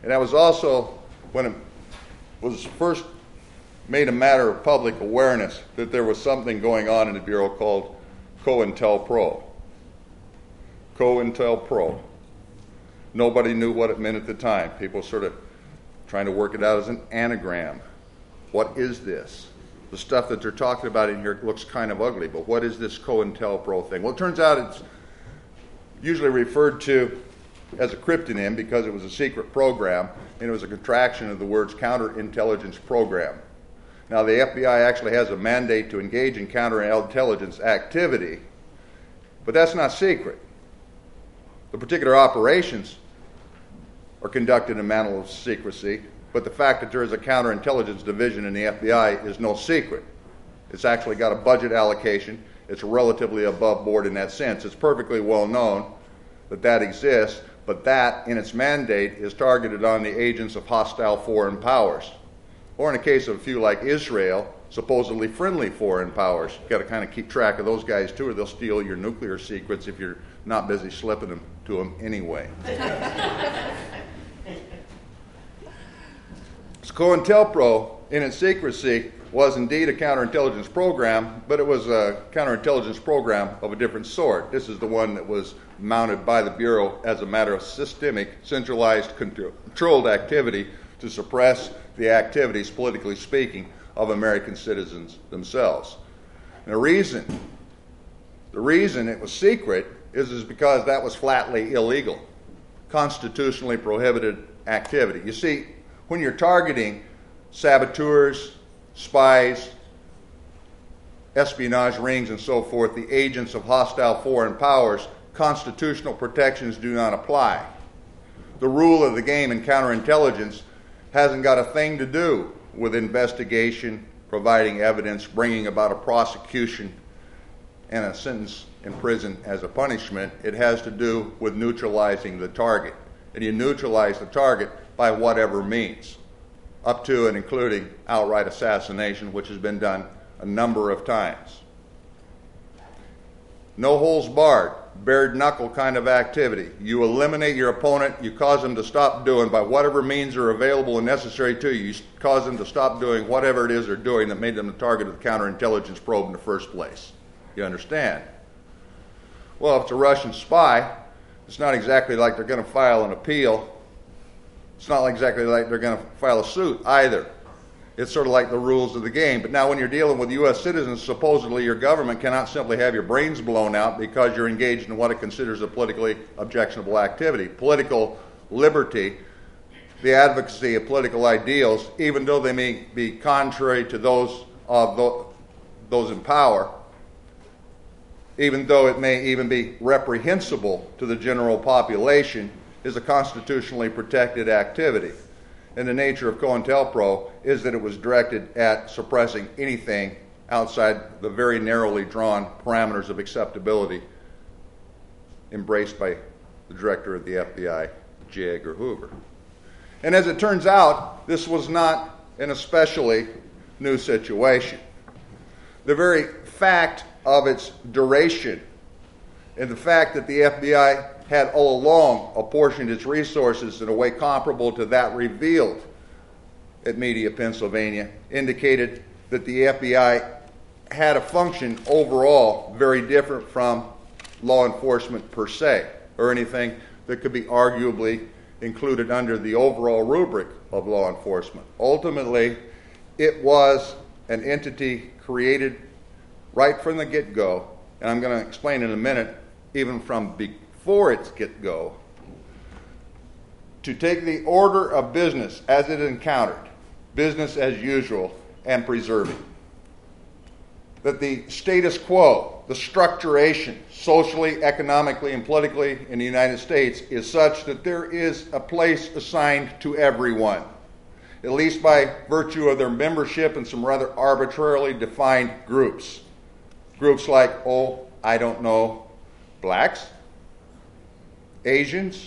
And that was also when it was first made a matter of public awareness that there was something going on in the Bureau called COINTELPRO. COINTELPRO. Nobody knew what it meant at the time. People sort of trying to work it out as an anagram. What is this? The stuff that they're talking about in here looks kind of ugly, but what is this COINTELPRO thing? Well, it turns out it's usually referred to as a cryptonym because it was a secret program, and it was a contraction of the words counterintelligence program. Now, the FBI actually has a mandate to engage in counterintelligence activity, but that's not secret. The particular operations are conducted in a manner of secrecy, but the fact that there is a counterintelligence division in the FBI is no secret. It's actually got a budget allocation. It's relatively above board in that sense. It's perfectly well known that that exists, but that, in its mandate, is targeted on the agents of hostile foreign powers. Or in the case of a few like Israel, supposedly friendly foreign powers. You've got to kind of keep track of those guys too, or they'll steal your nuclear secrets if you're not busy slipping them to them anyway. So COINTELPRO, in its secrecy, was indeed a counterintelligence program, but it was a counterintelligence program of a different sort. This is the one that was mounted by the Bureau as a matter of systemic, centralized, controlled activity to suppress the activities, politically speaking, of American citizens themselves. And the reason it was secret is because that was flatly illegal, constitutionally prohibited activity. You see, when you're targeting saboteurs, spies, espionage rings, and so forth, the agents of hostile foreign powers, constitutional protections do not apply. The rule of the game in counterintelligence hasn't got a thing to do with investigation, providing evidence, bringing about a prosecution, and a sentence in prison as a punishment. It has to do with neutralizing the target. And you neutralize the target by whatever means, up to and including outright assassination, which has been done a number of times. No holds barred, bared knuckle kind of activity. You eliminate your opponent, you cause them to stop doing by whatever means are available and necessary to you. You cause them to stop doing whatever it is they're doing that made them the target of the counterintelligence probe in the first place. You understand? Well, if it's a Russian spy, it's not exactly like they're going to file an appeal. It's not exactly like they're going to file a suit either. It's sort of like the rules of the game. But now when you're dealing with U.S. citizens, supposedly your government cannot simply have your brains blown out because you're engaged in what it considers a politically objectionable activity. Political liberty, the advocacy of political ideals, even though they may be contrary to those of those in power, even though it may even be reprehensible to the general population, is a constitutionally protected activity. And the nature of COINTELPRO is that it was directed at suppressing anything outside the very narrowly drawn parameters of acceptability embraced by the director of the FBI, J. Edgar Hoover. And as it turns out, this was not an especially new situation. The very fact of its duration and the fact that the FBI had all along apportioned its resources in a way comparable to that revealed at Media, Pennsylvania, indicated that the FBI had a function overall very different from law enforcement per se, or anything that could be arguably included under the overall rubric of law enforcement. Ultimately, it was an entity created right from the get-go, and I'm going to explain in a minute, even from before its get-go, to take the order of business as it encountered, business as usual, and preserve it. That the status quo, the structuration, socially, economically, and politically in the United States is such that there is a place assigned to everyone, at least by virtue of their membership in some rather arbitrarily defined groups. Groups like, I don't know, blacks, Asians,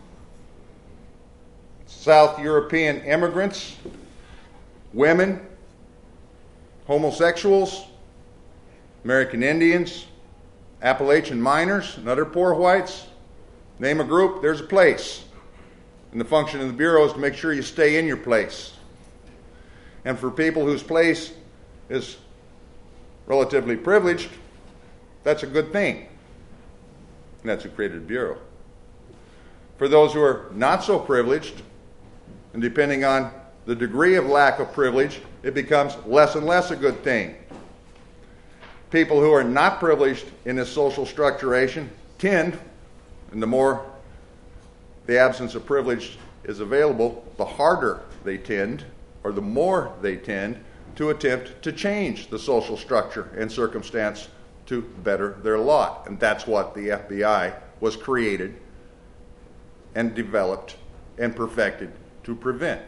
South European immigrants, women, homosexuals, American Indians, Appalachian miners, and other poor whites. Name a group, there's a place. And the function of the Bureau is to make sure you stay in your place. And for people whose place is relatively privileged, that's a good thing. And that's who created the Bureau. For those who are not so privileged, and depending on the degree of lack of privilege, it becomes less and less a good thing. People who are not privileged in this social structuration tend, and the more the absence of privilege is available, the harder they tend, or the more they tend, to attempt to change the social structure and circumstance to better their lot. And that's what the FBI was created and developed and perfected to prevent.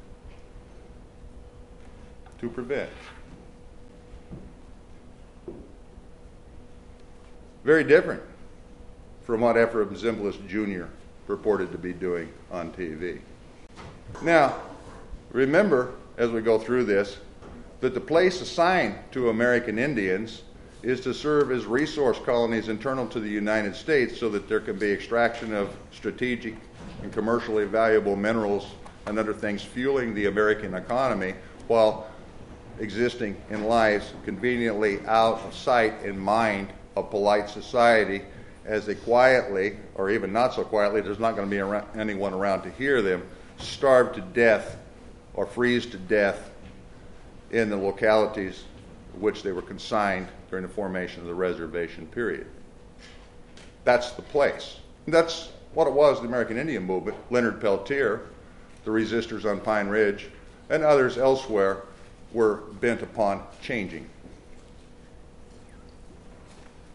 To prevent. Very different from what Ephraim Zimbalist Jr. purported to be doing on TV. Now, remember, as we go through this, that the place assigned to American Indians is to serve as resource colonies internal to the United States so that there can be extraction of strategic and commercially valuable minerals and other things fueling the American economy while existing in lives conveniently out of sight and mind of polite society as they quietly, or even not so quietly, there's not going to be anyone around to hear them, starve to death or freeze to death in the localities which they were consigned during the formation of the reservation period. That's the place. And that's what it was, the American Indian movement. Leonard Peltier, the resistors on Pine Ridge, and others elsewhere were bent upon changing.